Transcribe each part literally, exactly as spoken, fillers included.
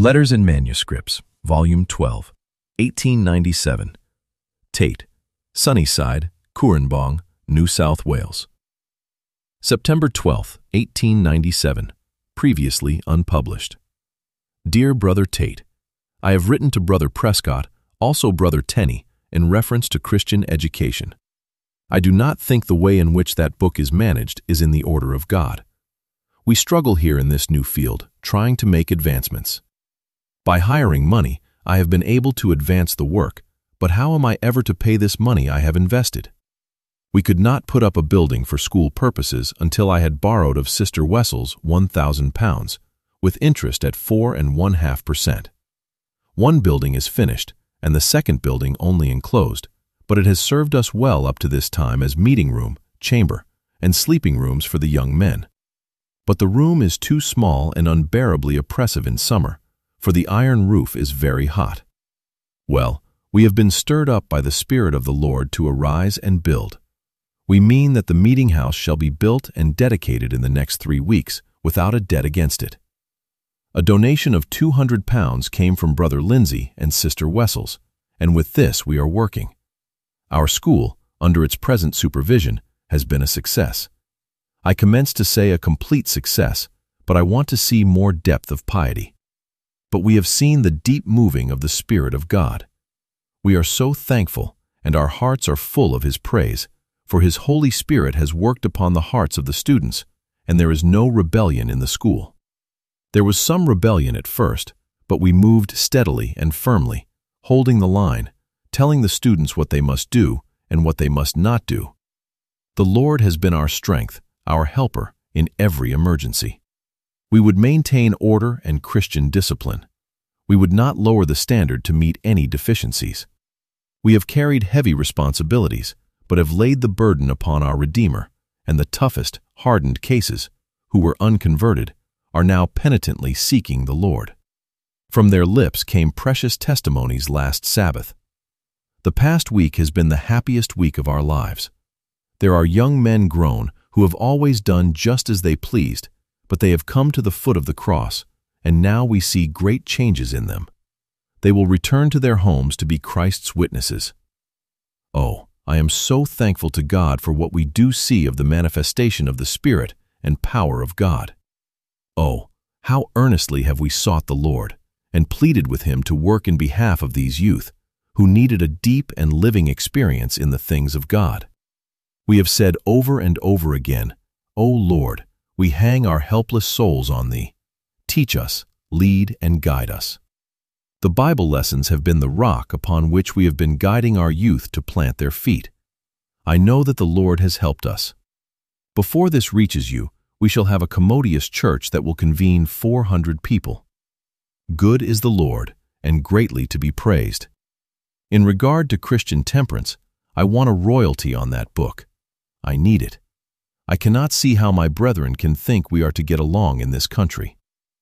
Letters and Manuscripts, Volume twelve, eighteen ninety-seven. Tate, Sunnyside, Cooranbong, New South Wales. September twelfth, eighteen ninety-seven. Previously unpublished. Dear Brother Tate, I have written to Brother Prescott, also Brother Tenney, in reference to Christian education. I do not think the way in which that book is managed is in the order of God. We struggle here in this new field, trying to make advancements. By hiring money, I have been able to advance the work, but how am I ever to pay this money I have invested? We could not put up a building for school purposes until I had borrowed of Sister Wessels one thousand pounds, with interest at four and one half percent. One building is finished, and the second building only enclosed, but it has served us well up to this time as meeting room, chamber, and sleeping rooms for the young men. But the room is too small and unbearably oppressive in summer, for the iron roof is very hot. Well, we have been stirred up by the Spirit of the Lord to arise and build. We mean that the meeting house shall be built and dedicated in the next three weeks without a debt against it. A donation of two hundred pounds came from Brother Lindsay and Sister Wessels, and with this we are working. Our school, under its present supervision, has been a success. I commence to say a complete success, but I want to see more depth of piety. But we have seen the deep moving of the Spirit of God. We are so thankful, and our hearts are full of His praise, for His Holy Spirit has worked upon the hearts of the students, and there is no rebellion in the school. There was some rebellion at first, but we moved steadily and firmly, holding the line, telling the students what they must do and what they must not do. The Lord has been our strength, our helper, in every emergency. We would maintain order and Christian discipline. We would not lower the standard to meet any deficiencies. We have carried heavy responsibilities, but have laid the burden upon our Redeemer, and the toughest, hardened cases, who were unconverted, are now penitently seeking the Lord. From their lips came precious testimonies last Sabbath. The past week has been the happiest week of our lives. There are young men grown who have always done just as they pleased, but they have come to the foot of the cross, and now we see great changes in them. They will return to their homes to be Christ's witnesses. Oh, I am so thankful to God for what we do see of the manifestation of the Spirit and power of God. Oh, how earnestly have we sought the Lord, and pleaded with Him to work in behalf of these youth, who needed a deep and living experience in the things of God. We have said over and over again, O Lord, we hang our helpless souls on Thee. Teach us, lead, and guide us. The Bible lessons have been the rock upon which we have been guiding our youth to plant their feet. I know that the Lord has helped us. Before this reaches you, we shall have a commodious church that will convene four hundred people. Good is the Lord, and greatly to be praised. In regard to Christian temperance, I want a royalty on that book. I need it. I cannot see how my brethren can think we are to get along in this country.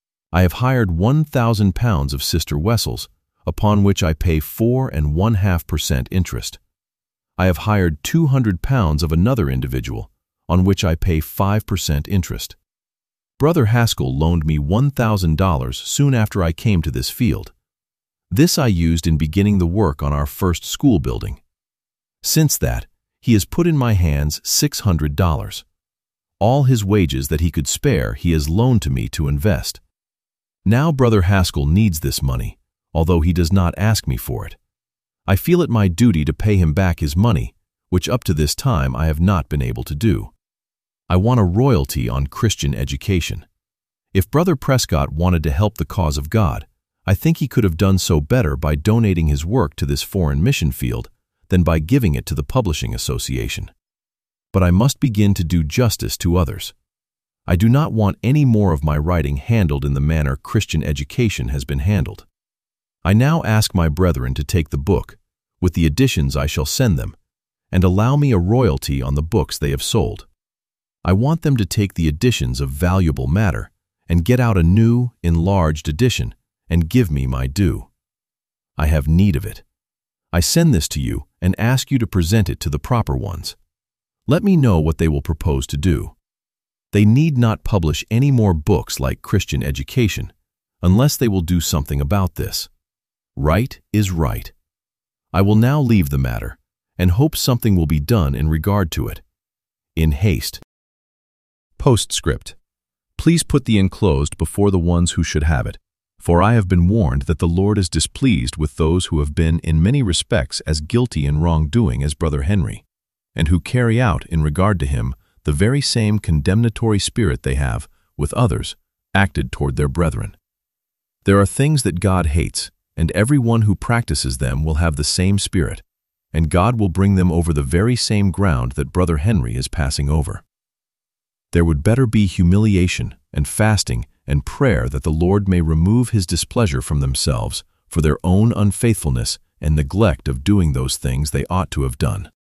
I have hired one thousand pounds of Sister Wessels, upon which I pay four and one half percent interest. I have hired two hundred pounds of another individual, on which I pay five percent interest. Brother Haskell loaned me one thousand dollars soon after I came to this field. This I used in beginning the work on our first school building. Since that, he has put in my hands six hundred dollars. All his wages that he could spare he has loaned to me to invest. Now Brother Haskell needs this money, although he does not ask me for it. I feel it my duty to pay him back his money, which up to this time I have not been able to do. I want a royalty on Christian education. If Brother Prescott wanted to help the cause of God, I think he could have done so better by donating his work to this foreign mission field than by giving it to the Publishing Association. But I must begin to do justice to others. I do not want any more of my writing handled in the manner Christian education has been handled. I now ask my brethren to take the book, with the additions I shall send them, and allow me a royalty on the books they have sold. I want them to take the additions of valuable matter and get out a new, enlarged edition and give me my due. I have need of it. I send this to you and ask you to present it to the proper ones. Let me know what they will propose to do. They need not publish any more books like Christian education. unless they will do something about this. Right is right. I will now leave the matter, and hope something will be done in regard to it. In haste. Postscript. Please put the enclosed before the ones who should have it, for I have been warned that the Lord is displeased with those who have been in many respects as guilty in wrongdoing as Brother Henry, and who carry out, in regard to him, the very same condemnatory spirit they have, with others, acted toward their brethren. There are things that God hates, and every one who practices them will have the same spirit, and God will bring them over the very same ground that Brother Henry is passing over. There would better be humiliation and fasting and prayer that the Lord may remove his displeasure from themselves for their own unfaithfulness and neglect of doing those things they ought to have done.